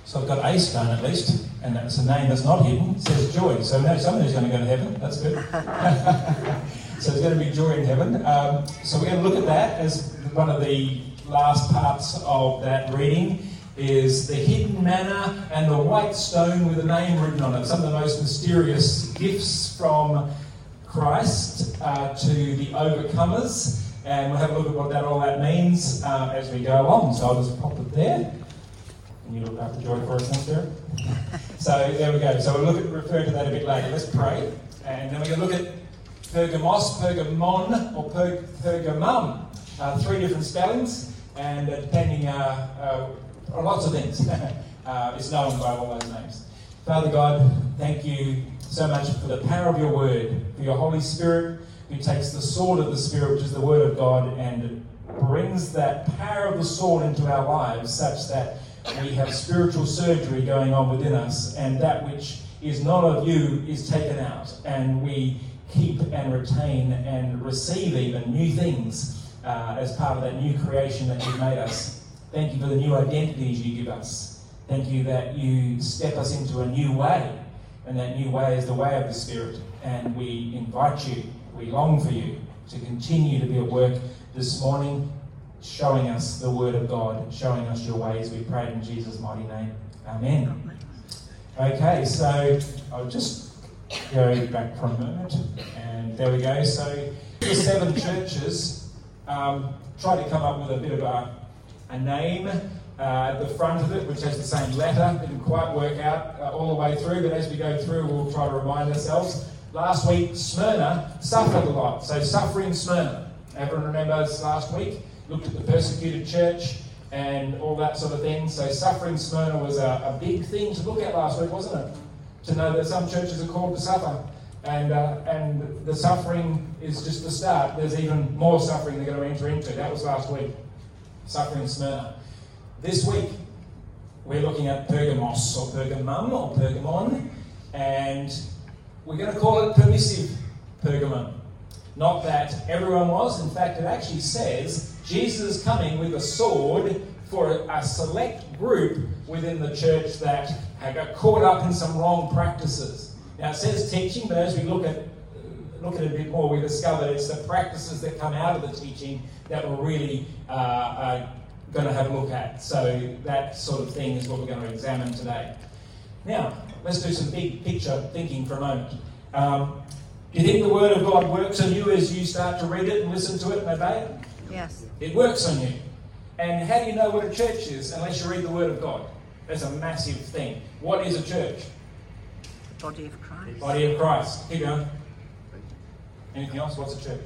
So I've got a stone at least, and that's a name that's not hidden. It says joy. So we know someone who's going to go to heaven. That's good. So there's going to be joy in heaven. So we're going to look at that as one of the last parts of that reading. Is the hidden manna and the white stone with a name written on it. Some of the most mysterious gifts from Christ to the overcomers. And we'll have a look at what all that means as we go along. So I'll just pop it there. Can you look after Joy for us, Spirit? So there we go. So we'll refer to that a bit later. Let's pray. And then we're going to look at Pergamos, Pergamon, or Pergamum. 3 different spellings. And depending... lots of things. It's known by all those names. Father God, thank you so much for the power of your word, for your Holy Spirit who takes the sword of the Spirit, which is the word of God, and brings that power of the sword into our lives such that we have spiritual surgery going on within us, and that which is not of you is taken out, and we keep and retain and receive even new things as part of that new creation that you've made us. Thank you for the new identities you give us. Thank you that you step us into a new way. And that new way is the way of the Spirit. And we invite you, we long for you to continue to be at work this morning, showing us the Word of God, showing us your ways. We pray in Jesus' mighty name. Amen. Okay, so I'll just go back for a moment. And there we go. So the 7 churches tried to come up with a bit of a name at the front of it, which has the same letter. Didn't quite work out all the way through, but as we go through, we'll try to remind ourselves. Last week, Smyrna suffered a lot. So suffering Smyrna. Everyone remembers last week? Looked at the persecuted church and all that sort of thing. So suffering Smyrna was a big thing to look at last week, wasn't it? To know that some churches are called to suffer. And the suffering is just the start. There's even more suffering they're going to enter into. That was last week. Suffering Smyrna. This week, we're looking at Pergamos, or Pergamum, or Pergamon, and we're going to call it permissive Pergamon. Not that everyone was. In fact, it actually says Jesus is coming with a sword for a select group within the church that had got caught up in some wrong practices. Now, it says teaching, but as we look at it a bit more, we discover it's the practices that come out of the teaching that we're really going to have a look at. So that sort of thing is what we're going to examine today. Now, let's do some big picture thinking for a moment. Do you think the Word of God works on you as you start to read it and listen to it and obey it? Yes. It works on you. And how do you know what a church is unless you read the Word of God? That's a massive thing. What is a church? The body of Christ. The body of Christ. Keep going. Anything else? What's a church?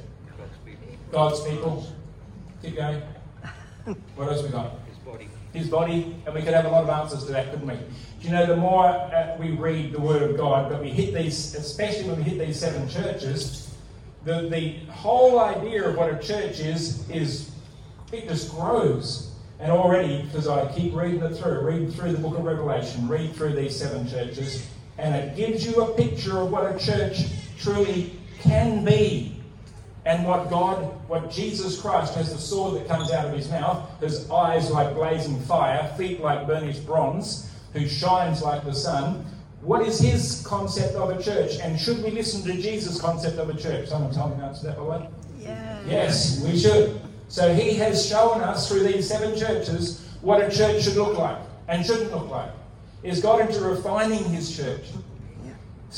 God's people. Keep going. What else we got? His body. And we could have a lot of answers to that, couldn't we? Do you know, the more we read the Word of God, but we hit these, especially when we hit these 7 churches, the whole idea of what a church is it just grows. And already, because I keep reading through the book of Revelation, read through these 7 churches, and it gives you a picture of what a church truly can be. And what Jesus Christ has, the sword that comes out of his mouth, his eyes like blazing fire, feet like burnished bronze, who shines like the sun. What is his concept of a church? And should we listen to Jesus' concept of a church? Someone tell me to answer that, by the way. Yeah. Yes, we should. So he has shown us through these 7 churches what a church should look like and shouldn't look like. He's got into refining his church. Yeah.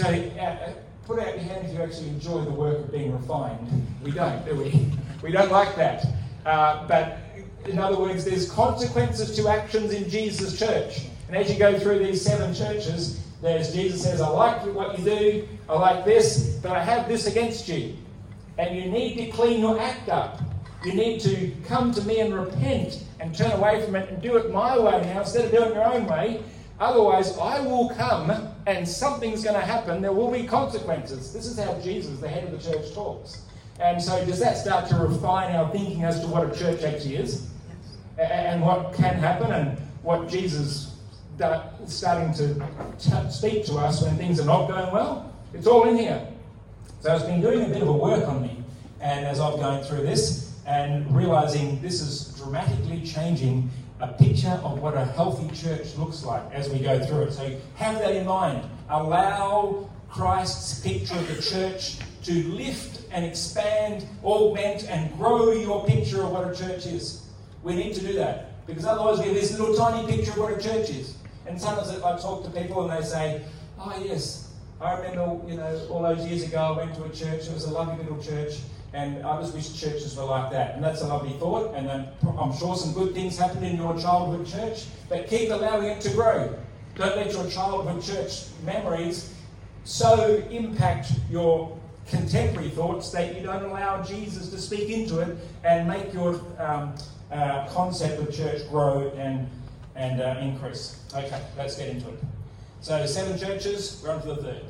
So put out your hand if you actually enjoy the work of being refined. We don't, do we? We don't like that. But in other words, there's consequences to actions in Jesus' church. And as you go through these 7 churches, Jesus says, I like what you do, I like this, but I have this against you. And you need to clean your act up. You need to come to me and repent and turn away from it and do it my way now instead of doing it your own way. Otherwise, I will come and something's going to happen. There will be consequences. This is how Jesus, the head of the church, talks. And so does that start to refine our thinking as to what a church actually is? Yes. And what can happen and what Jesus is starting to speak to us when things are not going well? It's all in here. So it's been doing a bit of a work on me. And as I'm going through this and realising this is dramatically changing a picture of what a healthy church looks like as we go through it. So have that in mind. Allow Christ's picture of the church to lift and expand, augment and grow your picture of what a church is. We need to do that, because otherwise we have this little tiny picture of what a church is. And sometimes I talk to people and they say, oh yes, I remember, all those years ago I went to a church, it was a lovely little church, and I just wish churches were like that. And that's a lovely thought, and I'm sure some good things happened in your childhood church, but keep allowing it to grow. Don't let your childhood church memories so impact your contemporary thoughts that you don't allow Jesus to speak into it and make your concept of church grow and increase. Okay, let's get into it. So 7 churches, we're on to the 3rd.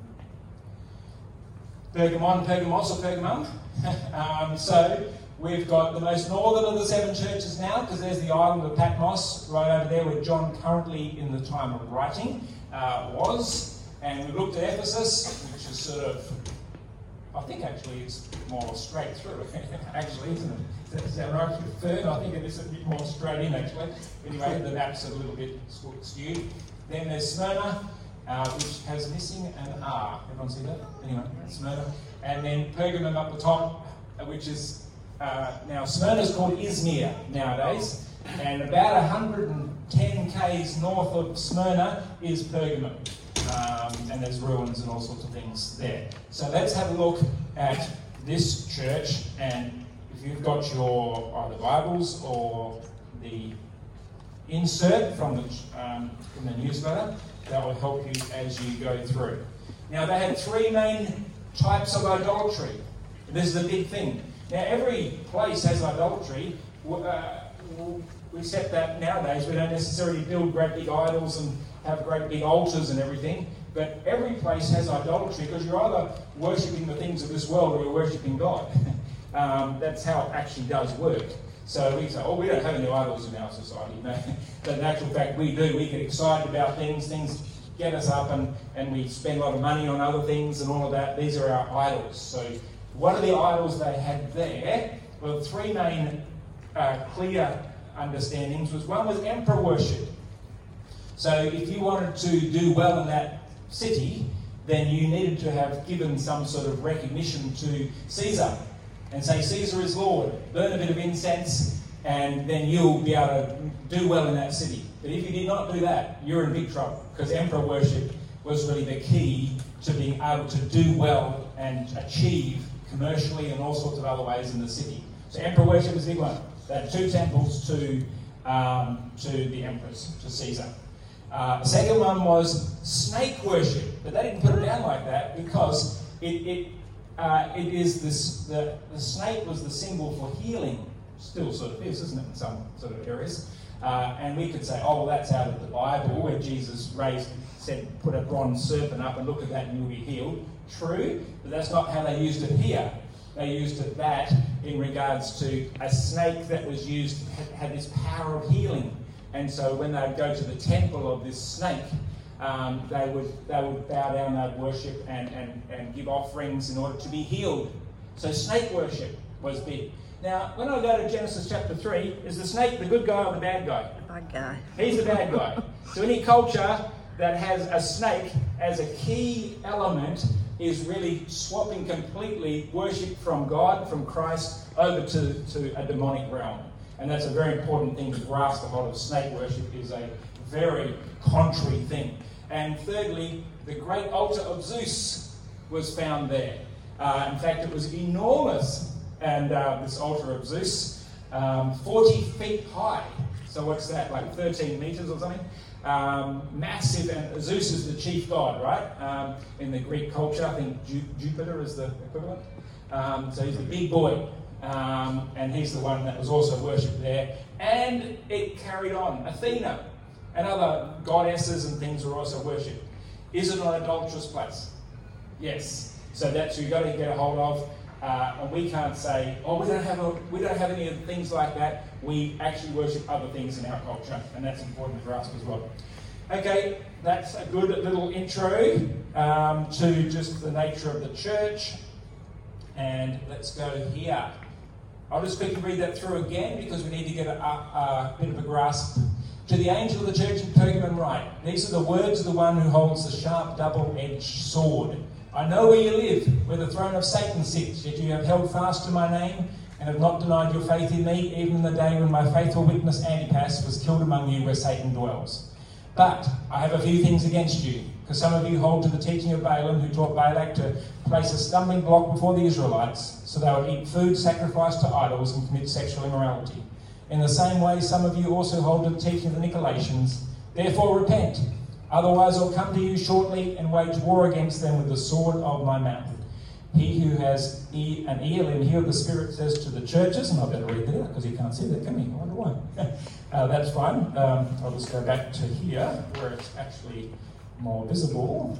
Pergamon, Pergamos, or Pergamum. So we've got the most northern of the 7 churches now, because there's the island of Patmos right over there where John currently in the time of writing was. And we looked at Ephesus, which is sort of, I think actually it's more straight through, actually, isn't it? Is that right? Third, I think it is a bit more straight in, actually. Anyway, the map's a little bit skewed. Then there's Smyrna, which has missing an R. Everyone see that? Anyway, Smyrna. And then Pergamum up the top, which is, now Smyrna's called Izmir nowadays. And about 110 k's north of Smyrna is Pergamum. And there's ruins and all sorts of things there. So let's have a look at this church, and if you've got your either Bibles or the insert from the newsletter, that will help you as you go through. Now they had 3 main types of idolatry. This is a big thing. Now every place has idolatry, except that nowadays we don't necessarily build great big idols and have great big altars and everything, but every place has idolatry, because you're either worshipping the things of this world or you're worshipping God. That's how it actually does work. So we say, oh, we don't have any idols in our society. No. But in actual fact, we do. We get excited about things get us up, and we spend a lot of money on other things and all of that. These are our idols. So what are the idols they had there? Well, 3 main clear understandings was, one was emperor worship. So if you wanted to do well in that city, then you needed to have given some sort of recognition to Caesar and say, Caesar is Lord. Burn a bit of incense, and then you'll be able to do well in that city. But if you did not do that, you're in big trouble, because emperor worship was really the key to being able to do well and achieve commercially and all sorts of other ways in the city. So emperor worship is a big one. They had 2 temples to the emperors, to Caesar. The second one was snake worship, but they didn't put it down like that, because the snake was the symbol for healing. Still sort of is, isn't it, in some sort of areas? And we could say, oh, well, that's out of the Bible, where Jesus said, put a bronze serpent up and look at that and you'll be healed. True, but that's not how they used it here. They used it in regards to a snake that was used, had this power of healing. And so when they'd go to the temple of this snake, they would bow down, they'd worship and give offerings in order to be healed. So snake worship was big. Now, when I go to Genesis chapter 3, is the snake the good guy or the bad guy? The bad guy. He's the bad guy. So any culture that has a snake as a key element is really swapping completely worship from God, from Christ, over to a demonic realm. And that's a very important thing to grasp. A lot of snake worship is a very contrary thing. And thirdly, the great altar of Zeus was found there. In fact, it was enormous. And this altar of Zeus, 40 feet high. So what's that, like 13 meters or something? Massive, and Zeus is the chief god, right? In the Greek culture, I think Jupiter is the equivalent. So he's the big boy. And he's the one that was also worshipped there. And it carried on. Athena and other goddesses and things were also worshipped. Is it an idolatrous place? Yes. So that's who you've got to get a hold of. And we can't say, oh, we don't have any of things like that. We actually worship other things in our culture, and that's important for us as well. Okay, that's a good little intro to just the nature of the church. And let's go here. I'll just quickly read that through again because we need to get a bit of a grasp. To the angel of the church in Pergamon write, these are the words of the one who holds the sharp double-edged sword. I know where you live, where the throne of Satan sits, yet you have held fast to my name and have not denied your faith in me, even in the day when my faithful witness Antipas was killed among you where Satan dwells. But I have a few things against you, because some of you hold to the teaching of Balaam, who taught Balak to place a stumbling block before the Israelites, so they would eat food sacrificed to idols and commit sexual immorality. In the same way, some of you also hold to the teaching of the Nicolaitans. Therefore repent, otherwise I'll come to you shortly and wage war against them with the sword of my mouth. He who has an ear, let him hear what the Spirit says to the churches. And I better read that because he can't see that, can he? I wonder why. That's fine. I'll just go back to here where it's actually more visible.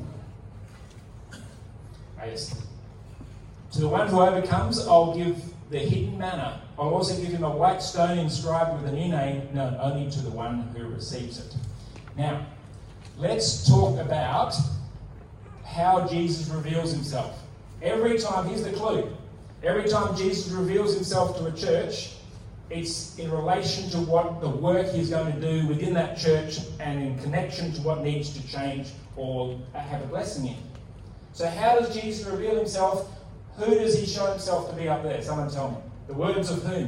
Yes. To the one who overcomes, I'll give the hidden manna. I'll also give him a white stone inscribed with a new name known only to the one who receives it. Now, let's talk about how Jesus reveals himself. Every time, here's the clue, every time Jesus reveals himself to a church, it's in relation to what the work he's going to do within that church and in connection to what needs to change or have a blessing in. So how does Jesus reveal himself? Who does he show himself to be up there? Someone tell me. The words of whom?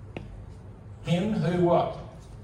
Him who what?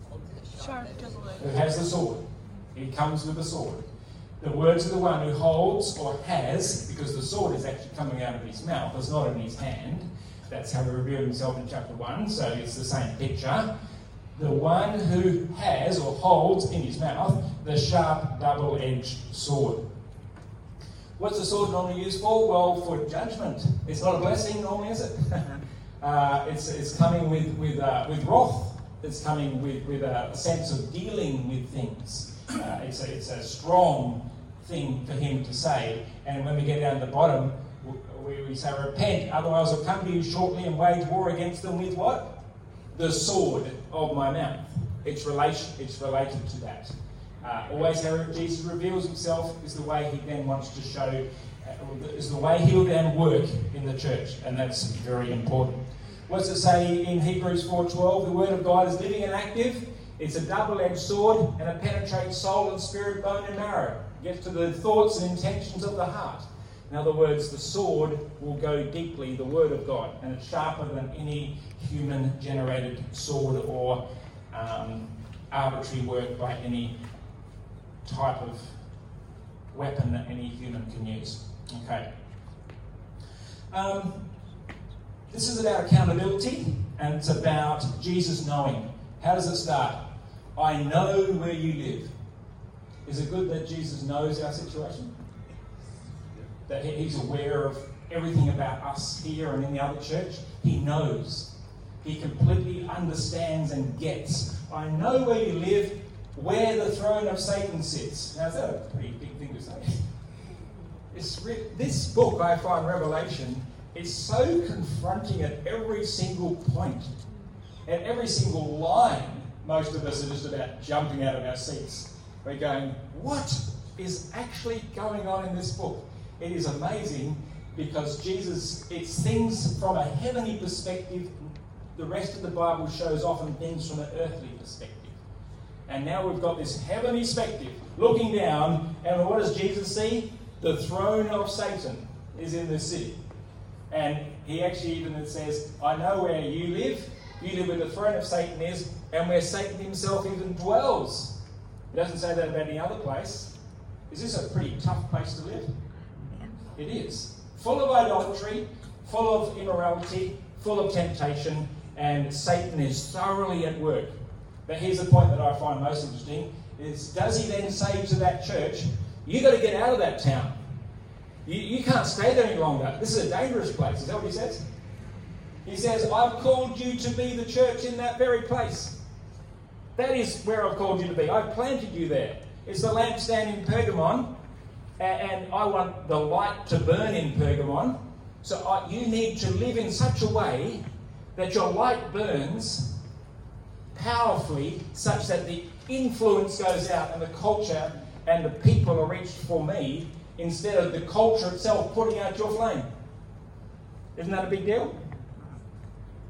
Who has the sword. He comes with the sword. The words of the one who holds or has, because the sword is actually coming out of his mouth, it's not in his hand. That's how he revealed himself in chapter 1, so it's the same picture. The one who has or holds in his mouth the sharp double-edged sword. What's the sword normally used for? Well, for judgment. It's not a blessing normally, is it? It's coming with wrath. It's coming with a sense of dealing with things. It's a strong thing for him to say. And when we get down to the bottom, we say, repent, otherwise I'll come to you shortly and wage war against them with what? The sword of my mouth. It's related to that. Always how Jesus reveals himself is the way he then wants to show, is the way he'll then work in the church, and that's very important. What's it say in Hebrews 4:12? The word of God is living and active. It's a double-edged sword, and it penetrates soul and spirit, bone and marrow. It gets to the thoughts and intentions of the heart. In other words, the sword will go deeply, the word of God, and it's sharper than any human-generated sword or arbitrary work by any type of weapon that any human can use. Okay. This is about accountability, and it's about Jesus knowing. How does it start? I know where you live. Is it good that Jesus knows our situation? That he's aware of everything about us here and in the other church? He knows. He completely understands and gets. I know where you live, where the throne of Satan sits. Now, is that a pretty big thing to say? This book, I find, Revelation, is so confronting at every single point. At every single line, most of us are just about jumping out of our seats. We're going, what is actually going on in this book? It is amazing because Jesus, it's things from a heavenly perspective. The rest of the Bible shows often things from an earthly perspective. And now we've got this heavenly perspective, looking down, and what does Jesus see? The throne of Satan is in this city. And he actually even says, I know where you live. You live where the throne of Satan is, and where Satan himself even dwells. He doesn't say that about any other place. Is this a pretty tough place to live? Yeah. It is. Full of idolatry, full of immorality, full of temptation, and Satan is thoroughly at work. But here's the point that I find most interesting, is does he then say to that church, you've got to get out of that town. You can't stay there any longer. This is a dangerous place. Is that what he says? He says, I've called you to be the church in that very place. That is where I've called you to be. I've planted you there. It's the lampstand in Pergamon, and I want the light to burn in Pergamon. So you need to live in such a way that your light burns powerfully such that the influence goes out and the culture and the people are reached for me instead of the culture itself putting out your flame. Isn't that a big deal?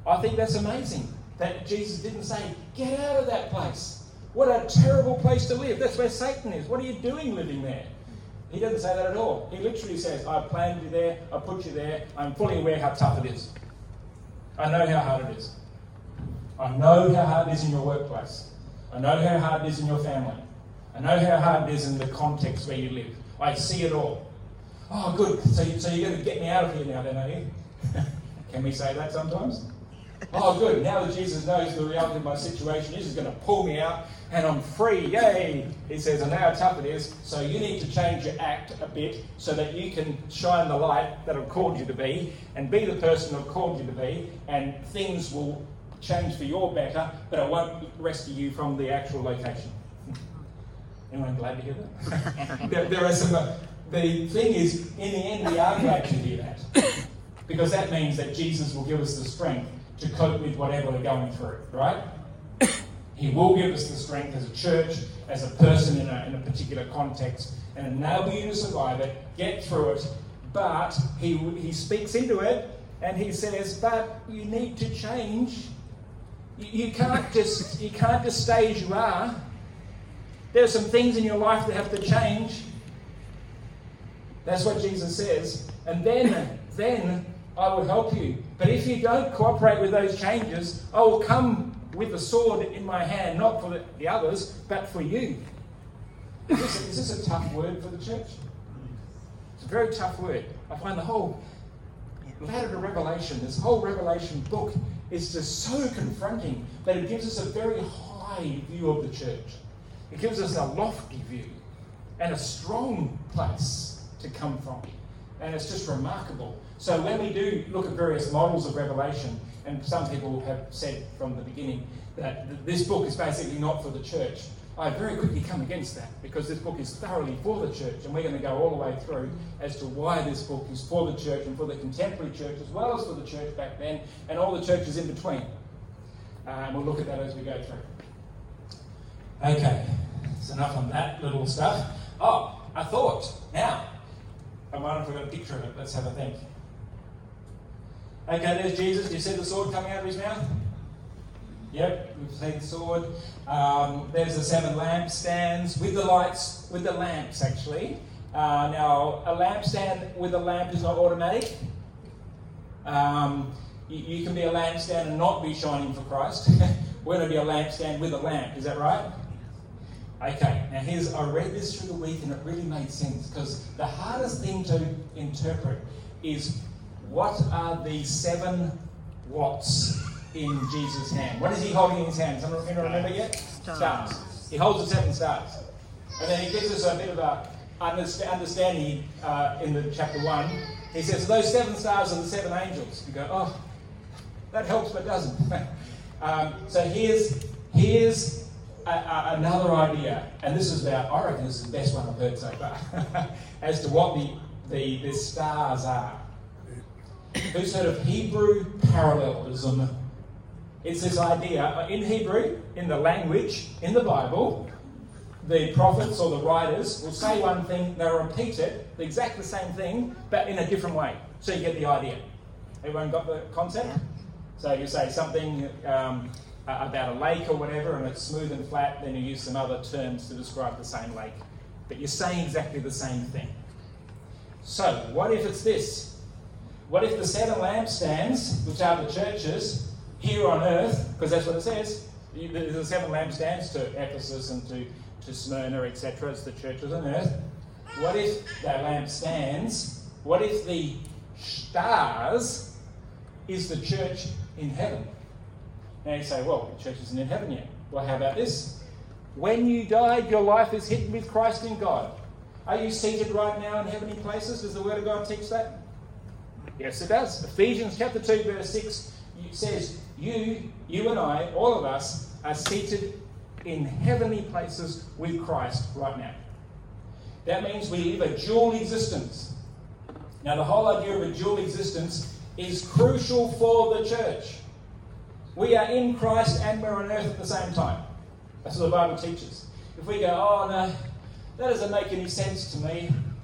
I think that's amazing that Jesus didn't say, get out of that place. What a terrible place to live. That's where Satan is. What are you doing living there? He doesn't say that at all. He literally says, I planted you there, I put you there, I'm fully aware how tough it is. I know how hard it is. I know how hard it is in your workplace. I know how hard it is in your family. I know how hard it is in the context where you live. I see it all. Oh, good. So you're going to get me out of here now then, are you? Can we say that sometimes? Oh, good. Now that Jesus knows the reality of my situation, he's going to pull me out and I'm free. Yay! He says, I know how tough it is, so you need to change your act a bit so that you can shine the light that I've called you to be and be the person I've called you to be, and things will change for your better, but it won't rescue you from the actual location. Anyone glad to hear that? there are some... the thing is, in the end, we are glad to hear that. Because that means that Jesus will give us the strength to cope with whatever we're going through, right? He will give us the strength as a church, as a person in a particular context, and enable you to survive it, get through it. But he speaks into it, and he says, but you need to change. You can't just stay as you are. There are some things in your life that have to change. That's what Jesus says. And then I will help you. But if you don't cooperate with those changes, I will come with a sword in my hand, not for the others, but for you. Is this a tough word for the church? It's a very tough word. I find the whole ladder to Revelation, this whole Revelation book, is just so confronting that it gives us a very high view of the church. It gives us a lofty view and a strong place to come from. And it's just remarkable. So when we do look at various models of Revelation, and some people have said from the beginning that this book is basically not for the church, I very quickly come against that, because this book is thoroughly for the church, and we're going to go all the way through as to why this book is for the church and for the contemporary church, as well as for the church back then, and all the churches in between. And we'll look at that as we go through. Okay, that's enough on that little stuff. Oh, a thought. Now, I wonder if we've got a picture of it. Let's have a think. Okay, there's Jesus. Do you see the sword coming out of his mouth? Yep, we've seen the sword. There's the 7 lampstands with the lights, with the lamps actually. Now, a lampstand with a lamp is not automatic. You can be a lampstand and not be shining for Christ. We're going to be a lampstand with a lamp, is that right? Okay, now I read this through the week and it really made sense, because the hardest thing to interpret is what are the 7 watts in Jesus' hand? What is he holding in his hand? Someone remember yet? Stars. He holds the 7 stars. And then he gives us a bit of a understanding in the chapter 1. He says, those 7 stars are the 7 angels. You go, oh, that helps but doesn't. So here's another idea, and this is I reckon this is the best one I've heard so far, as to what the stars are. Through sort of Hebrew parallelism, it's this idea, in Hebrew, in the language, in the Bible, the prophets or the writers will say one thing, they'll repeat it, the exact same thing, but in a different way. So you get the idea. Everyone got the concept? Yeah. So you say something about a lake or whatever, and it's smooth and flat, then you use some other terms to describe the same lake. But you're saying exactly the same thing. So, what if it's this? What if the 7 lampstands, which are the churches, here on earth, because that's what it says, there's the 7 lampstands to Ephesus and to Smyrna, etc., it's the churches on earth. What if the lampstands, what if the stars is the church in heaven? Now you say, well, the church isn't in heaven yet. Well, how about this? When you died, your life is hidden with Christ in God. Are you seated right now in heavenly places? Does the Word of God teach that? Yes, it does. Ephesians chapter 2, verse 6 says, you and I, all of us, are seated in heavenly places with Christ right now. That means we live a dual existence. Now, the whole idea of a dual existence is crucial for the church. We are in Christ and we're on earth at the same time. That's what the Bible teaches. If we go, oh no, that doesn't make any sense to me.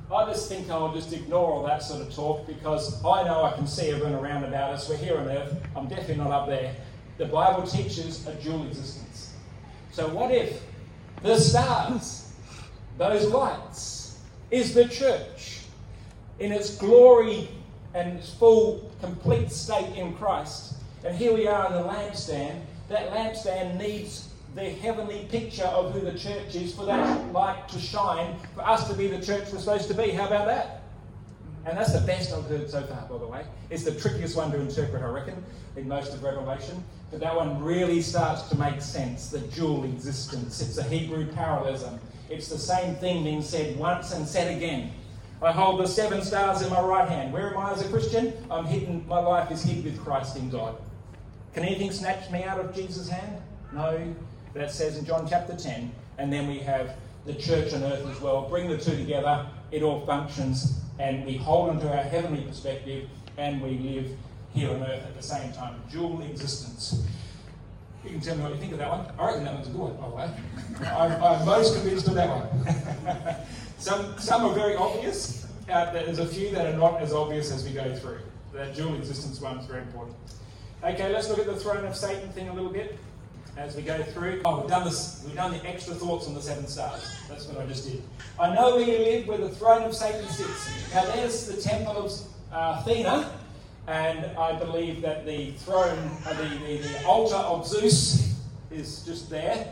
I just think I'll just ignore all that sort of talk because I know I can see everyone around about us. We're here on earth. I'm definitely not up there. The Bible teaches a dual existence. So what if the stars, those lights, is the church in its glory and its full, complete state in Christ? And here we are in the lampstand. That lampstand needs the heavenly picture of who the church is for that light to shine, for us to be the church we're supposed to be. How about that? And that's the best I've heard so far, by the way. It's the trickiest one to interpret, I reckon, in most of Revelation. But that one really starts to make sense, the dual existence. It's a Hebrew parallelism. It's the same thing being said once and said again. I hold the 7 stars in my right hand. Where am I as a Christian? I'm hidden. My life is hid with Christ in God. Can anything snatch me out of Jesus' hand? No. That says in John chapter 10. And then we have the church on earth as well. Bring the two together. It all functions. And we hold on to our heavenly perspective. And we live here on earth at the same time. Dual existence. You can tell me what you think of that one. I reckon that one's a good one, by the way. I'm most convinced of that one. Some are very obvious. There's a few that are not as obvious as we go through. That dual existence one is very important. Okay, let's look at the throne of Satan thing a little bit as we go through. Oh, we've done the extra thoughts on the 7 stars. That's what I just did. I know where you live, where the throne of Satan sits. Now there's the temple of Athena, and I believe that the throne, the altar of Zeus is just there,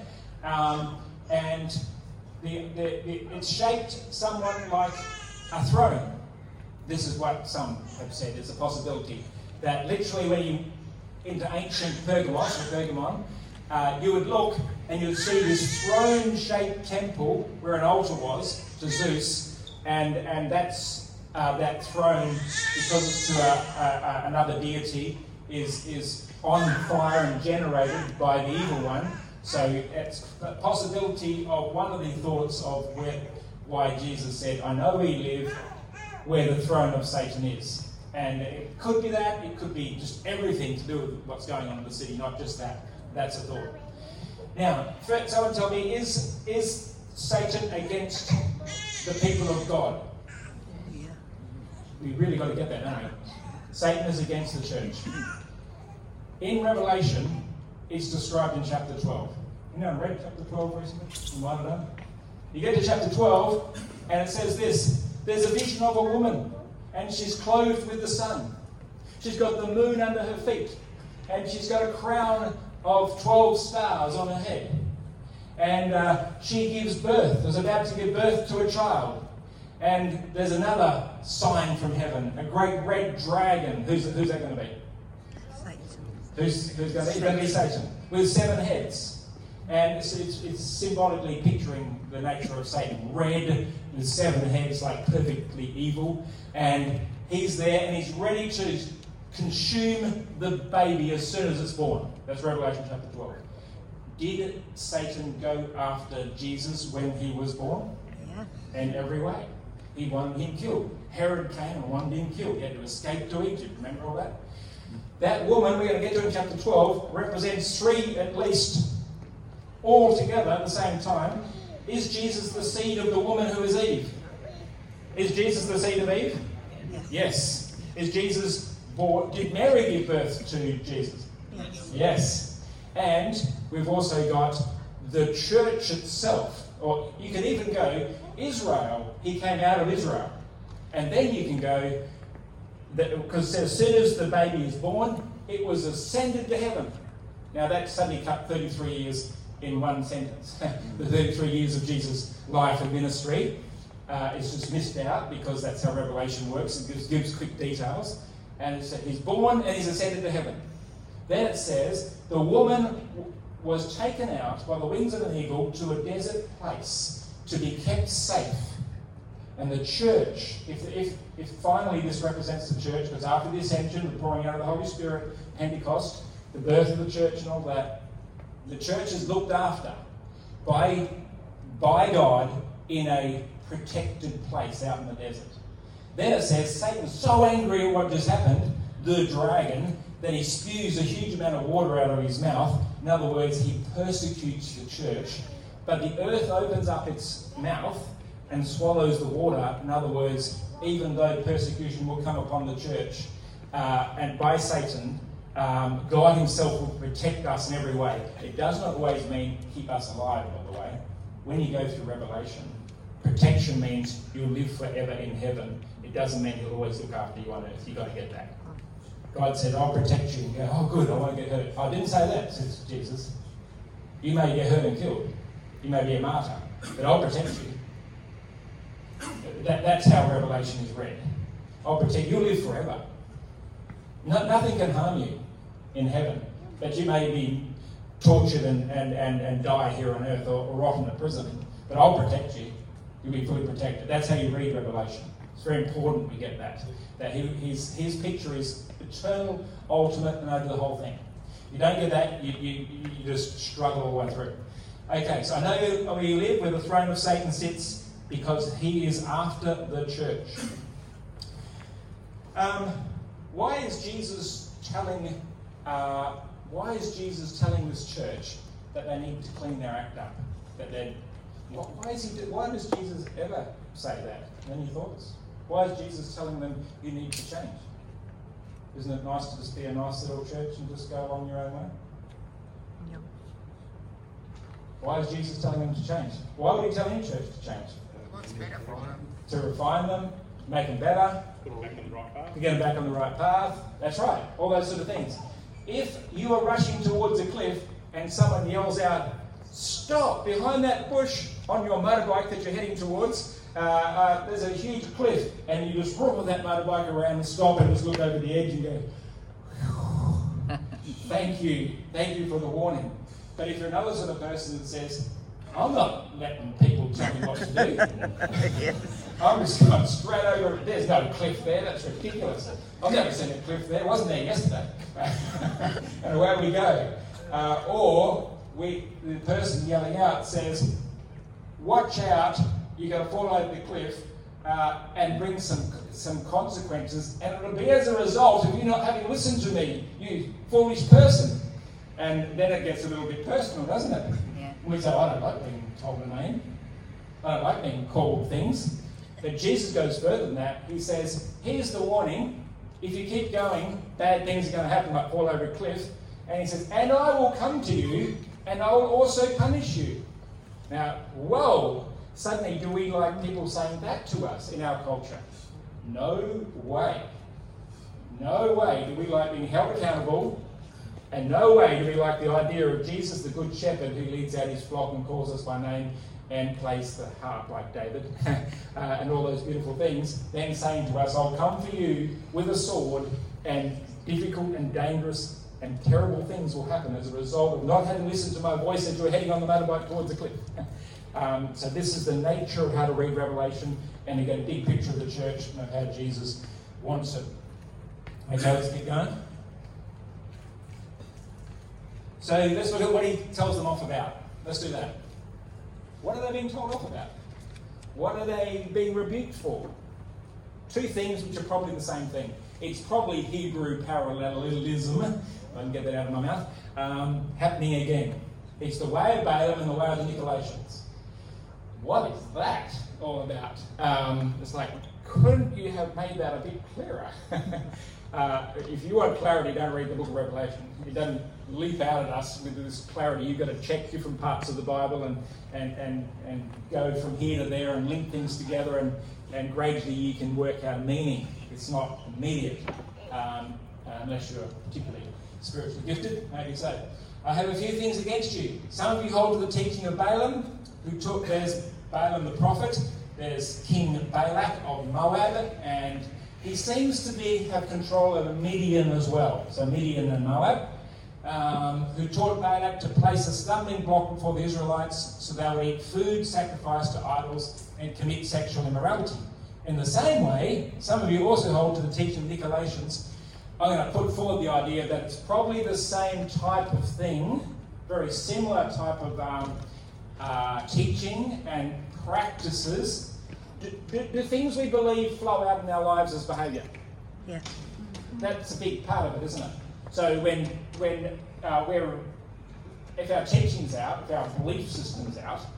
and it's shaped somewhat like a throne. This is what some have said. It's a possibility that literally when you into ancient Pergamon, you would look and you'd see this throne-shaped temple where an altar was to Zeus, and that's that throne, because it's to another deity, is on fire and generated by the evil one. So it's a possibility of one of the thoughts of why Jesus said, I know where you live, where the throne of Satan is. And it could be that, it could be just everything to do with what's going on in the city, not just that. That's a thought. Now, someone tell me, is Satan against the people of God? Yeah. We really got to get that, don't we? Satan is against the church. In Revelation, it's described in chapter 12. You know, I read chapter 12 recently? You might have done. You get to chapter 12, and it says this. There's a vision of a woman, and she's clothed with the sun. She's got the moon under her feet, and she's got a crown of 12 stars on her head. And she gives birth, is about to give birth to a child. And there's another sign from heaven, a great red dragon. Who's that going to be? Satan. Who's going to be? It's going to be Satan, with 7 heads. And it's symbolically picturing the nature of Satan. Red, with 7 heads, like perfectly evil. And he's there, and he's ready to consume the baby as soon as it's born. That's Revelation chapter 12. Did Satan go after Jesus when he was born? Yeah. In every way. He wanted him killed. Herod came and wanted him killed. He had to escape to Egypt. Remember all that? That woman, we're going to get to in chapter 12, represents 3 at least, all together at the same time. Is Jesus the seed of the woman who is Eve? Is Jesus the seed of Eve? Yes. Yes. Is Jesus born? Did Mary give birth to Jesus? Yes. Yes. And we've also got the church itself, or you can even go Israel. He came out of Israel. And then you can go, because as soon as the baby is born, it was ascended to heaven. Now that suddenly cut 33 years in one sentence. The 33 years of Jesus' life and ministry is just missed out because that's how Revelation works. It gives quick details. And it says he's born and he's ascended to heaven. Then it says the woman was taken out by the wings of an eagle to a desert place to be kept safe. And the church, if finally this represents the church, because after the ascension, the pouring out of the Holy Spirit, Pentecost, the birth of the church and all that, the church is looked after by God in a protected place out in the desert. Then it says Satan's so angry at what just happened, the dragon, that he spews a huge amount of water out of his mouth. In other words, he persecutes the church. But the earth opens up its mouth and swallows the water. In other words, even though persecution will come upon the church and by Satan, God himself will protect us in every way. It does not always mean keep us alive, by the way. When you go through Revelation, protection means you'll live forever in heaven. It doesn't mean he'll always look after you on earth. You've got to get that. God said, I'll protect you. You go, oh good, I won't get hurt. I didn't say that, says Jesus. You may get hurt and killed. You may be a martyr, but I'll protect you. That's how Revelation is read. I'll protect you. You'll live forever. Nothing can harm you in heaven, but you may be tortured and die here on earth or rot in a prison, but I'll protect you. You'll be fully protected. That's how you read Revelation. It's very important we get that his picture is eternal, ultimate, and over the whole thing. You don't get that, you just struggle all the way through. Okay, so I know where you live, where the throne of Satan sits, because he is after the church. Why is Jesus telling this church that they need to clean their act up? Why does Jesus ever say that? Any thoughts? Why is Jesus telling them you need to change? Isn't it nice to just be a nice little church and just go along your own way? Yeah. Why is Jesus telling them to change? Why would he tell any church to change? What's better for them? To refine them, make them better, Put them back on the right path. to get them back on the right path. That's right, all those sort of things. If you are rushing towards a cliff and someone yells out, stop, behind that bush on your motorbike that you're heading towards, there's a huge cliff, and you just roll that motorbike around and stop and just look over the edge and go, thank you for the warning. But if you're another sort of person that says, I'm not letting people tell me what to do. Yes. I'm just going straight over. There's no cliff there. That's ridiculous. I've never seen a cliff there. It wasn't there yesterday. And away we go. The person yelling out says, watch out, you're going to fall over the cliff and bring some consequences, and it'll be as a result of you not having listened to me, you foolish person. And then it gets a little bit personal, doesn't it? Yeah. We say, I don't like being told a name. I don't like being called things. But Jesus goes further than that. He says, here's the warning. If you keep going, bad things are going to happen, like fall over a cliff. And he says, and I will come to you, and I will also punish you. Now, whoa! Suddenly, do we like people saying that to us in our culture? No way. No way do we like being held accountable, and no way do we like the idea of Jesus, the Good Shepherd, who leads out his flock and calls us by name and plays the harp like David, and all those beautiful things, then saying to us, I'll come for you with a sword, and difficult and dangerous and terrible things will happen as a result of not having listened to my voice as you're heading on the motorbike towards the cliff. So this is the nature of how to read Revelation, and you get a big picture of the church and of how Jesus wants it. Okay, let's keep going. So let's look at what he tells them off about. Let's do that. What are they being told off about? What are they being rebuked for? Two things which are probably the same thing. It's probably Hebrew parallelism, if I can get that out of my mouth, happening again. It's the way of Balaam and the way of the Nicolaitans. What is that all about? It's like, couldn't you have made that a bit clearer? If you want clarity, don't read the book of Revelation. It doesn't leap out at us with this clarity. You've got to check different parts of the Bible and go from here to there and link things together, and gradually you can work out meaning. It's not immediate unless you're particularly spiritually gifted, maybe so. I have a few things against you. Some of you hold to the teaching of Balaam, there's Balaam the prophet, there's King Balak of Moab, and he seems to have control over Midian as well. So Midian and Moab, who taught Balak to place a stumbling block before the Israelites so they would eat food sacrificed to idols and commit sexual immorality. In the same way, some of you also hold to the teaching of Nicolaitans. I'm going to put forward the idea that it's probably the same type of thing, very similar type of teaching and practices. Do things we believe flow out in our lives as behaviour? Yeah. That's a big part of it, isn't it? So if our teaching's out, if our belief system's out,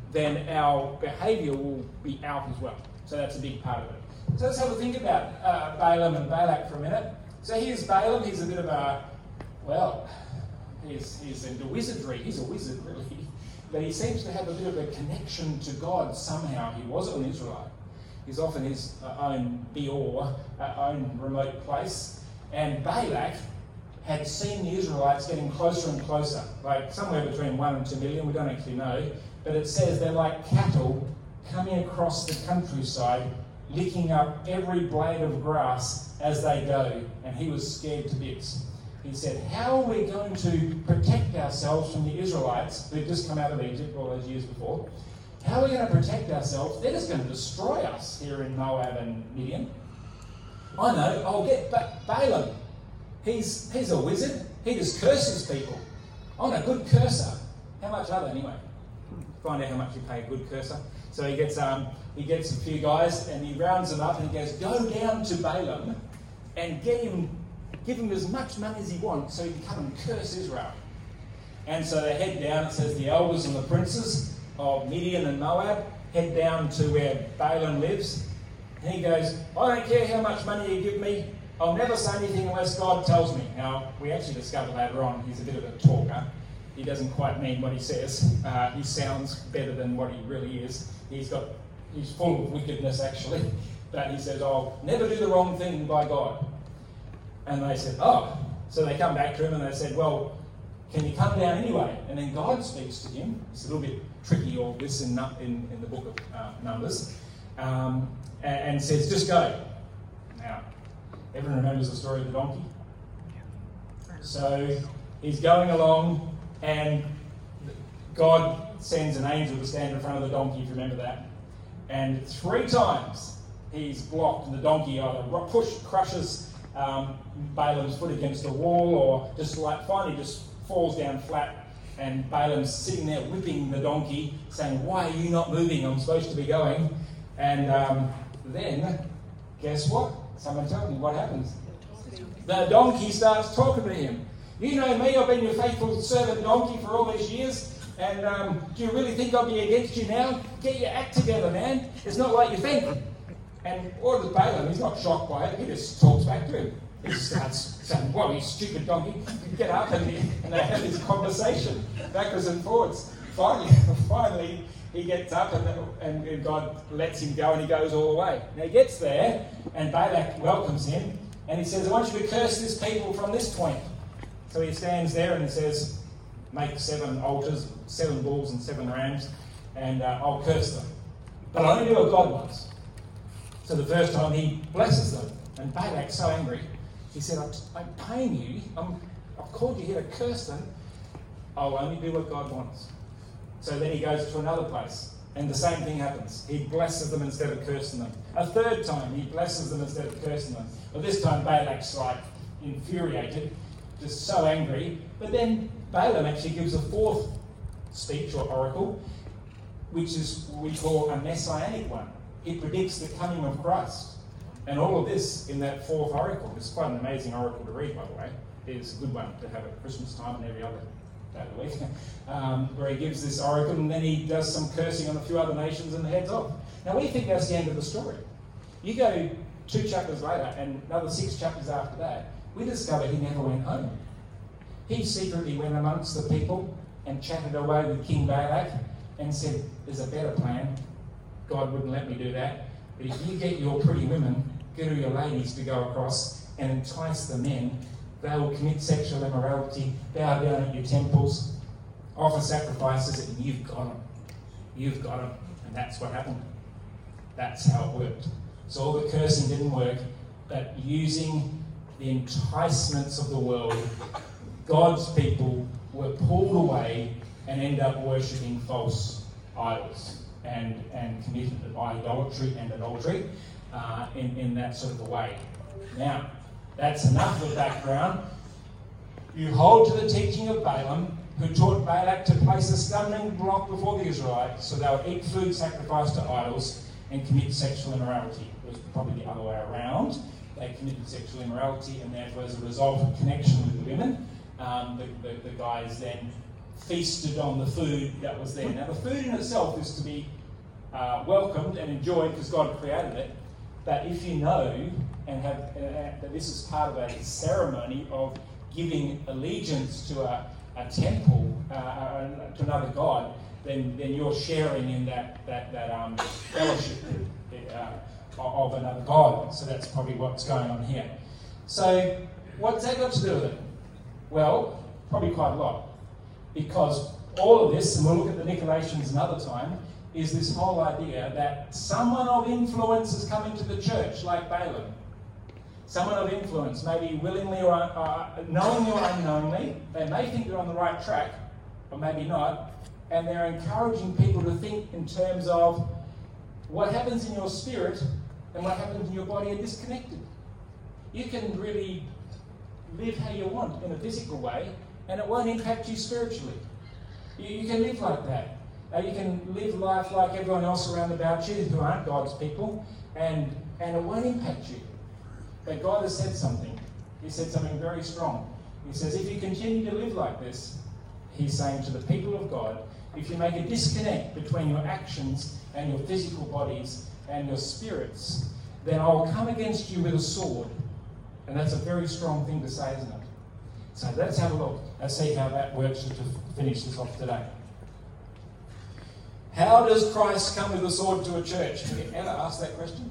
then our behaviour will be out as well. So that's a big part of it. So let's have a think about Balaam and Balak for a minute. So here's Balaam. He's a bit of a, well, he's into wizardry. He's a wizard, really. But he seems to have a bit of a connection to God somehow. He was an Israelite. He's off in his own Beor, own remote place. And Balak had seen the Israelites getting closer and closer, like somewhere between 1 and 2 million, we don't actually know. But it says they're like cattle coming across the countryside, licking up every blade of grass as they go. And he was scared to bits. He said, how are we going to protect ourselves from the Israelites who've just come out of Egypt all those years before? How are we going to protect ourselves? They're just going to destroy us here in Moab and Midian. I know, I'll get Balaam. He's a wizard. He just curses people. I'm a good curser. How much are they anyway? Find out how much you pay a good curser. So he gets a few guys and he rounds them up and he goes, go down to Balaam and give him as much money as he wants so he can come and curse Israel. And so they head down. It says the elders and the princes of Midian and Moab head down to where Balaam lives. And he goes, I don't care how much money you give me. I'll never say anything unless God tells me. Now, we actually discover later on he's a bit of a talker. He doesn't quite mean what he says. He sounds better than what he really is. He's full of wickedness, actually. But he says, I'll never do the wrong thing by God. And they said, oh. So they come back to him and they said, well, can you come down anyway? And then God speaks to him. It's a little bit tricky, all this in the book of Numbers. And says, just go. Now, everyone remembers the story of the donkey? So he's going along and God sends an angel to stand in front of the donkey, if you remember that. And 3 times he's blocked and the donkey either crushes Balaam's foot against the wall or just finally just falls down flat. And Balaam's sitting there whipping the donkey, saying, why are you not moving? I'm supposed to be going. And then, guess what? Someone tell me what happens. The donkey starts talking to him. You know me, I've been your faithful servant donkey for all these years. And do you really think I'll be against you now? Get your act together, man. It's not like you think. And what does Balaam? He's not shocked by it. He just talks back to him. He starts saying, what, you stupid donkey? Get up, and they have this conversation backwards and forwards. Finally, he gets up and God lets him go and he goes all the way. Now he gets there and Balak welcomes him and he says, I want you to curse this people from this point. So he stands there and he says, make 7 altars, 7 bulls and 7 rams, and I'll curse them. But I only do what God wants. So the first time he blesses them, and Balak's so angry, he said, I'm paying you, I've called you here to curse them, I'll only do what God wants. So then he goes to another place, and the same thing happens. He blesses them instead of cursing them. A third time, he blesses them instead of cursing them. But this time, Balak's like infuriated, just so angry. But then Balaam actually gives a 4th speech or oracle, which is what we call a messianic one. It predicts the coming of Christ. And all of this in that 4th oracle. It's quite an amazing oracle to read, by the way. It's a good one to have at Christmas time and every other day of the week, where he gives this oracle and then he does some cursing on a few other nations and heads off. Now we think that's the end of the story. You go 2 chapters later and another 6 chapters after that, we discover he never went home. He secretly went amongst the people and chatted away with King Balak and said, there's a better plan. God wouldn't let me do that. But if you get your pretty women, get all your ladies to go across and entice the men, they will commit sexual immorality, bow down at your temples, offer sacrifices, and you've got them. You've got them. And that's what happened. That's how it worked. So all the cursing didn't work, but using the enticements of the world, God's people were pulled away and end up worshipping false idols and committed idolatry and adultery in that sort of a way. Now, that's enough of a background. You hold to the teaching of Balaam, who taught Balak to place a stumbling block before the Israelites so they would eat food sacrificed to idols and commit sexual immorality. It was probably the other way around. They committed sexual immorality, and therefore, as a result of connection with the women, the guys then feasted on the food that was there. Now, the food in itself is to be welcomed and enjoyed because God created it. But if you know and have that this is part of a ceremony of giving allegiance to a temple, to another god, then you're sharing in that fellowship of another god. So that's probably what's going on here. So what's that got to do with it? Well, probably quite a lot. Because all of this, and we'll look at the Nicolaitans another time, is this whole idea that someone of influence has come into the church, like Balaam. Someone of influence, maybe willingly or knowingly or unknowingly. They may think they're on the right track, or maybe not, and they're encouraging people to think in terms of what happens in your spirit and what happens in your body are disconnected. You can really live how you want in a physical way, and it won't impact you spiritually. You can live like that. You can live life like everyone else around about you who aren't God's people, and it won't impact you. But God has said something. He said something very strong. He says, if you continue to live like this, he's saying to the people of God, if you make a disconnect between your actions and your physical bodies and your spirits, then I will come against you with a sword. And that's a very strong thing to say, isn't it? So let's have a look and see how that works to finish this off today. How does Christ come with a sword to a church? Have you ever asked that question?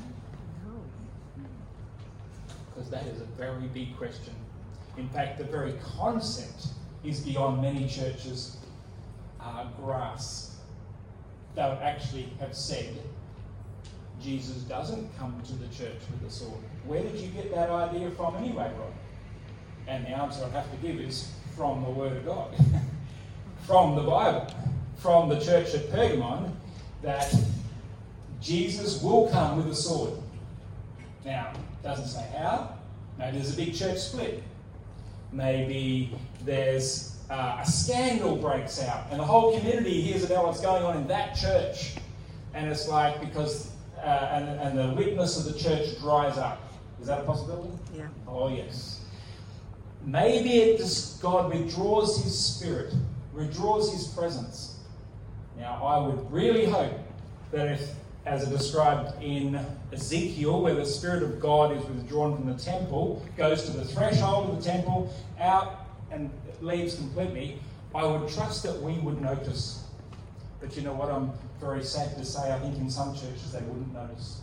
Because that is a very big question. In fact, the very concept is beyond many churches' grasp. They would actually have said, Jesus doesn't come to the church with a sword. Where did you get that idea from anyway, Rod? And the answer I have to give is from the Word of God. From the Bible. From the church at Pergamon, that Jesus will come with a sword. Now, it doesn't say how. Maybe there's a big church split. Maybe there's a scandal breaks out and the whole community hears about what's going on in that church. And it's like, because, and the witness of the church dries up. Is that a possibility? Yeah. Oh, yes. Maybe it just, God withdraws his spirit, withdraws his presence. Now, I would really hope that if, as described in Ezekiel, where the Spirit of God is withdrawn from the temple, goes to the threshold of the temple, out and leaves completely, I would trust that we would notice. But you know what, I'm very safe to say, I think in some churches they wouldn't notice.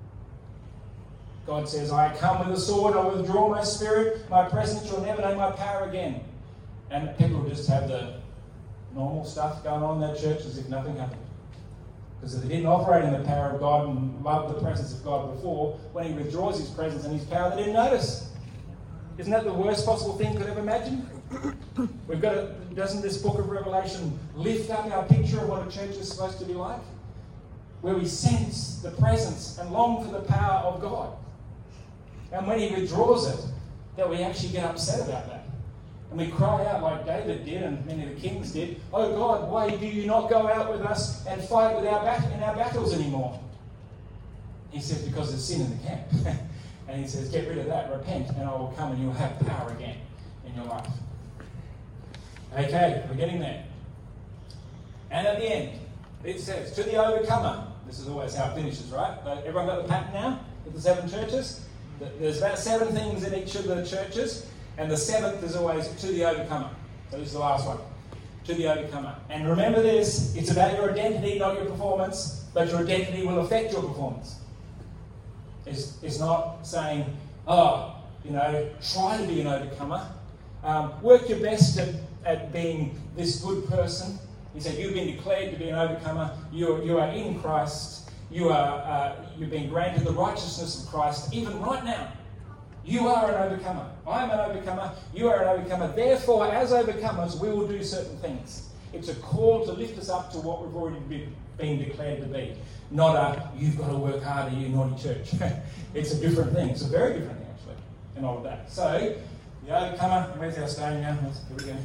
God says, I come with a sword, I withdraw my spirit, my presence, you'll never know my power again. And people will just have the normal stuff going on in their church as if nothing happened. Because if they didn't operate in the power of God and love the presence of God before, when he withdraws his presence and his power, they didn't notice. Isn't that the worst possible thing you could ever imagine? We've got to, doesn't this book of Revelation lift up our picture of what a church is supposed to be like? Where we sense the presence and long for the power of God. And when he withdraws it, that we actually get upset about that. And we cry out like David did and many of the kings did, oh God, why do you not go out with us and fight with in our battles anymore? He says, because there's sin in the camp. And he says, get rid of that, repent, and I will come and you'll have power again in your life. Okay, we're getting there. And at the end, it says, to the overcomer. This is always how it finishes, right? Everyone got the pattern now with the 7 churches? There's about 7 things in each of the churches. And the 7th is always to the overcomer. So this is the last one. To the overcomer. And remember this, it's about your identity, not your performance, but your identity will affect your performance. It's not saying, try to be an overcomer. Work your best at being this good person. He said, you've been declared to be an overcomer. You are in Christ. You've been granted the righteousness of Christ, even right now. You are an overcomer. I am an overcomer. You are an overcomer. Therefore, as overcomers, we will do certain things. It's a call to lift us up to what we've already been declared to be. Not a, you've got to work harder, you naughty church. It's a different thing. It's a very different thing, actually, in all of that. So, the overcomer, where's our stone now? Here we go.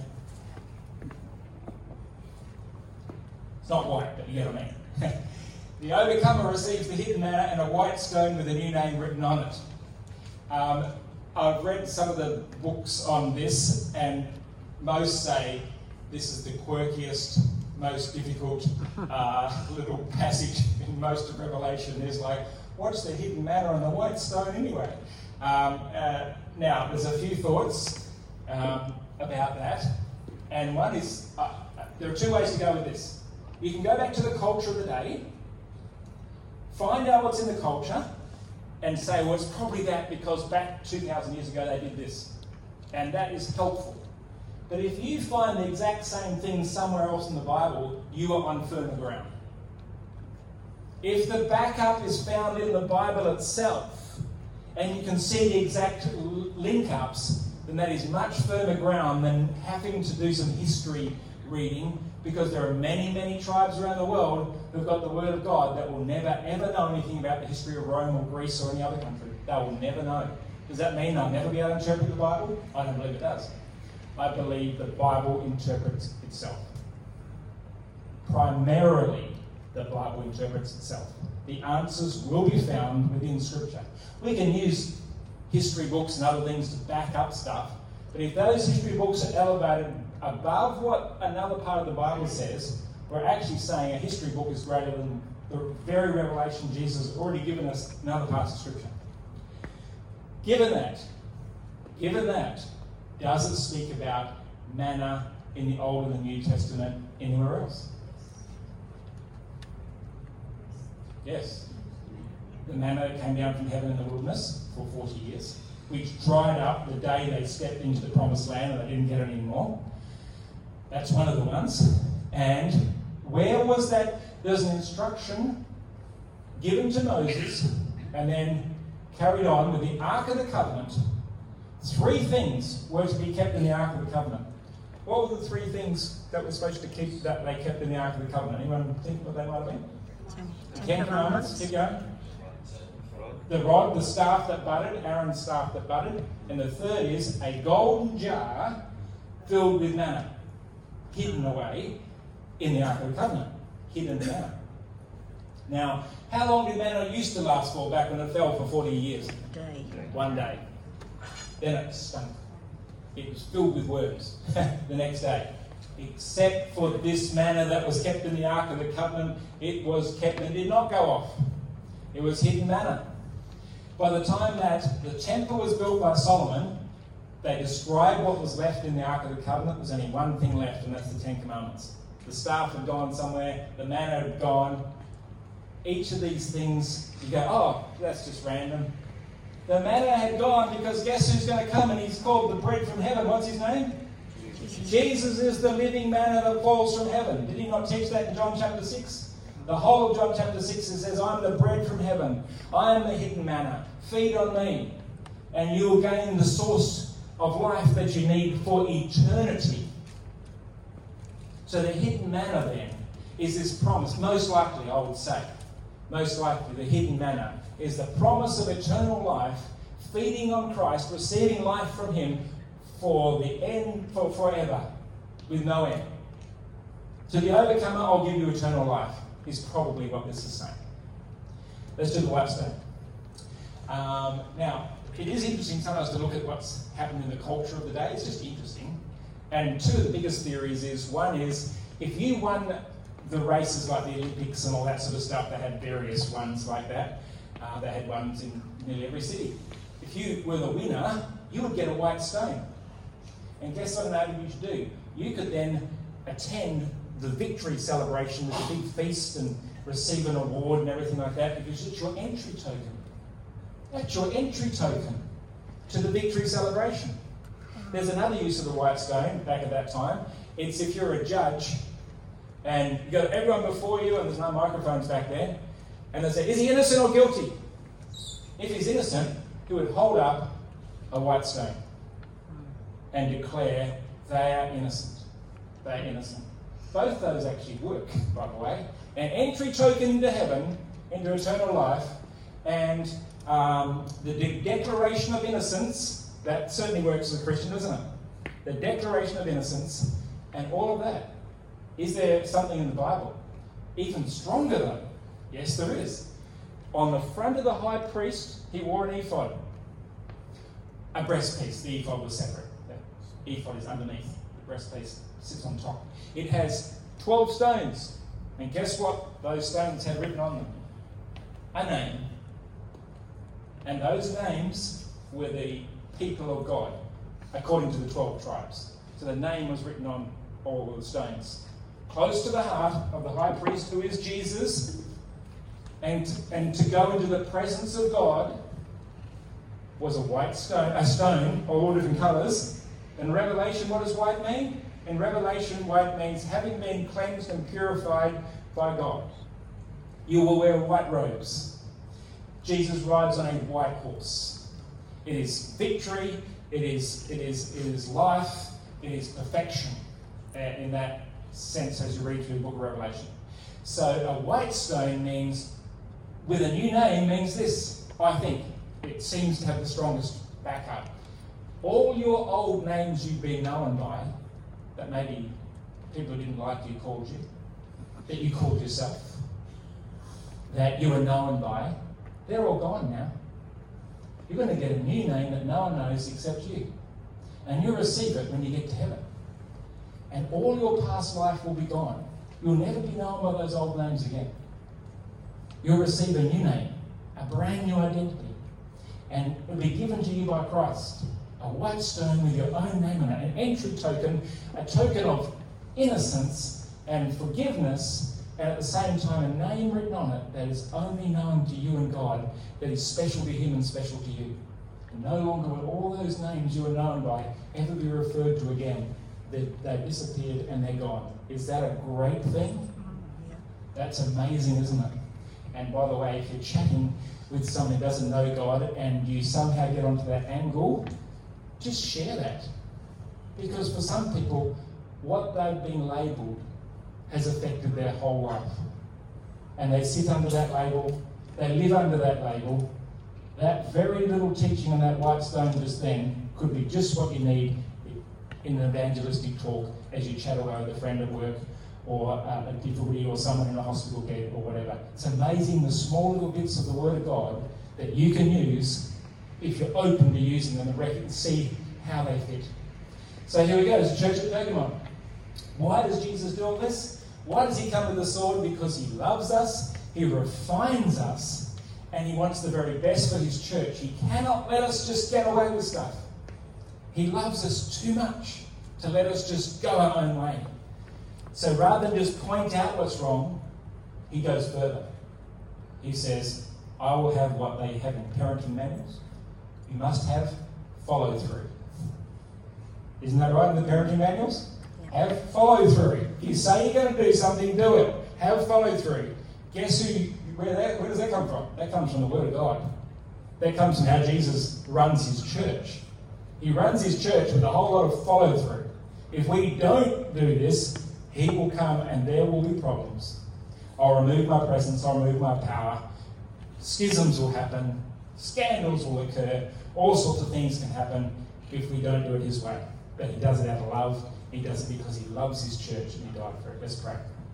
It's not white, but you get what I mean. The overcomer receives the hidden manna and a white stone with a new name written on it. I've read some of the books on this, and most say this is the quirkiest, most difficult little passage in most of Revelation. There's like, what's the hidden manna on the white stone anyway? Now, there's a few thoughts about that. And one is, there are two ways to go with this. You can go back to the culture of the day, find out what's in the culture, and say, well, it's probably that because back 2,000 years ago they did this. And that is helpful. But if you find the exact same thing somewhere else in the Bible, you are on firmer ground. If the backup is found in the Bible itself, and you can see the exact link-ups, then that is much firmer ground than having to do some history reading, because there are many, many tribes around the world who've got the Word of God that will never, ever know anything about the history of Rome or Greece or any other country. They will never know. Does that mean they'll never be able to interpret the Bible? I don't believe it does. I believe the Bible interprets itself. Primarily, the Bible interprets itself. The answers will be found within Scripture. We can use history books and other things to back up stuff, but if those history books are elevated above what another part of the Bible says, we're actually saying a history book is greater than the very revelation Jesus has already given us in other parts of Scripture. Given that, does it speak about manna in the Old and the New Testament anywhere else? Yes. The manna that came down from heaven in the wilderness for 40 years, which dried up the day they stepped into the promised land and they didn't get it anymore. That's one of the ones. And where was that? There's an instruction given to Moses and then carried on with the Ark of the Covenant. 3 things were to be kept in the Ark of the Covenant. What were the 3 things that were supposed to keep that they kept in the Ark of the Covenant? Anyone think what they might have been? The 10 Commandments. Keep going. The rod, the staff that budded, Aaron's staff that budded. And the third is a golden jar filled with manna, hidden away in the Ark of the Covenant. Hidden manna. Now, how long did manna used to last for back when it fell for 40 years? A day. 1 day. Then it stunk. It was filled with worms the next day. Except for this manna that was kept in the Ark of the Covenant, it was kept and did not go off. It was hidden manna. By the time that the temple was built by Solomon, they described what was left in the Ark of the Covenant. There was only one thing left, and that's the 10 Commandments. The staff had gone somewhere, the manna had gone. Each of these things, you go, oh, that's just random. The manna had gone because guess who's going to come? And he's called the bread from heaven. What's his name? Jesus is the living manna that falls from heaven. Did he not teach that in John chapter 6? The whole of John chapter 6 it says, I'm the bread from heaven. I am the hidden manna. Feed on me. And you will gain the source of life that you need for eternity. So the hidden manna then is this promise. Most likely, I would say, most likely the hidden manna is the promise of eternal life, feeding on Christ, receiving life from him for the end, for forever, with no end. To the overcomer, I'll give you eternal life, is probably what this is saying. Let's do the white stone. Now, it is interesting sometimes to look at what's happened in the culture of the day. It's just interesting. And 2 of the biggest theories is, one is, if you won the races like the Olympics and all that sort of stuff, they had various ones like that. They had ones in nearly every city. If you were the winner, you would get a white stone. And guess what enabled you to do? You could then attend the victory celebration with a big feast and receive an award and everything like that, because it's your entry token. That's your entry token to the victory celebration. There's another use of the white stone back at that time. It's if you're a judge and you've got everyone before you and there's no microphones back there, and they say, is he innocent or guilty? If he's innocent, he would hold up a white stone and declare they are innocent. They are innocent. Both those actually work, by the way. An entry token into heaven, into eternal life, and the declaration of innocence, that certainly works as a Christian, doesn't it? The declaration of innocence and all of that. Is there something in the Bible even stronger though? Yes, there is. On the front of the high priest, he wore an ephod. A breastpiece. The ephod was separate. The ephod is underneath the breastpiece. sits on top. It has 12 stones. And guess what those stones had written on them? A name. And those names were the people of God, according to the 12 tribes. So the name was written on all of the stones. Close to the heart of the high priest, who is Jesus, and to go into the presence of God was a stone, all different colours. In Revelation, what does white mean? In Revelation, white means having been cleansed and purified by God. You will wear white robes. Jesus rides on a white horse. It is victory, it is life, it is perfection in that sense as you read through the book of Revelation. So a white stone means, with a new name, means this, I think. It seems to have the strongest backup. All your old names you've been known by, that maybe people who didn't like you called you, that you called yourself, that you were known by, they're all gone now. You're going to get a new name that no one knows except you. And you'll receive it when you get to heaven. And all your past life will be gone. You'll never be known by those old names again. You'll receive a new name, a brand new identity. And it will be given to you by Christ. A white stone with your own name on it. An entry token, a token of innocence and forgiveness, and at the same time a name written on it that is only known to you and God, that is special to Him and special to you. And no longer will all those names you were known by ever be referred to again. They've disappeared and they're gone. Is that a great thing? That's amazing, isn't it? And by the way, if you're chatting with someone who doesn't know God and you somehow get onto that angle, just share that. Because for some people, what they've been labelled has affected their whole life. And they sit under that label, they live under that label. That very little teaching on that white stone just then could be just what you need in an evangelistic talk as you chat away with a friend at work, or a difficulty, or someone in a hospital bed, or whatever. It's amazing the small little bits of the Word of God that you can use if you're open to using them and see how they fit. So here we go, it's the church at Pergamon. Why does Jesus do all this? Why does He come with the sword? Because He loves us, He refines us, and He wants the very best for His church. He cannot let us just get away with stuff. He loves us too much to let us just go our own way. So rather than just point out what's wrong, He goes further. He says, I will have what they have in parenting manuals. You must have follow-through. Isn't that right in the parenting manuals? Have follow-through. You say you're going to do something, do it. Have follow-through. Guess where does that come from? That comes from the Word of God. That comes from how Jesus runs His church. He runs His church with a whole lot of follow-through. If we don't do this, He will come and there will be problems. I'll remove my presence, I'll remove my power. Schisms will happen, scandals will occur, all sorts of things can happen if we don't do it His way. But He does it out of love. He does it because He loves His church and He died for it. Let's pray.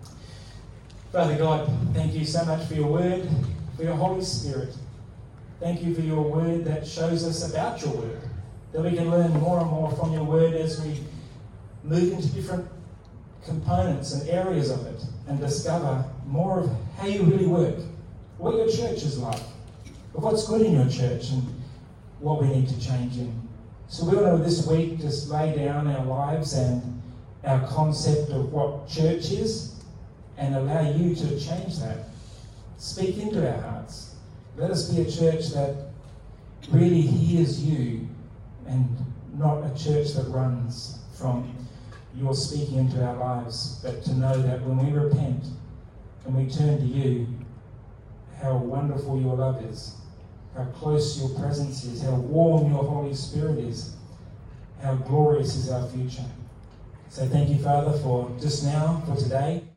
Father God, thank You so much for Your Word, for Your Holy Spirit. Thank You for Your Word that shows us about Your Word, that we can learn more and more from Your Word as we move into different components and areas of it and discover more of how You really work, what Your church is like, what's good in Your church and what we need to change in. So we want to this week just lay down our lives and our concept of what church is and allow You to change that. Speak into our hearts. Let us be a church that really hears You and not a church that runs from Your speaking into our lives, but to know that when we repent and we turn to You, how wonderful Your love is, how close Your presence is, how warm Your Holy Spirit is, how glorious is our future. So thank You, Father, for just now, for today.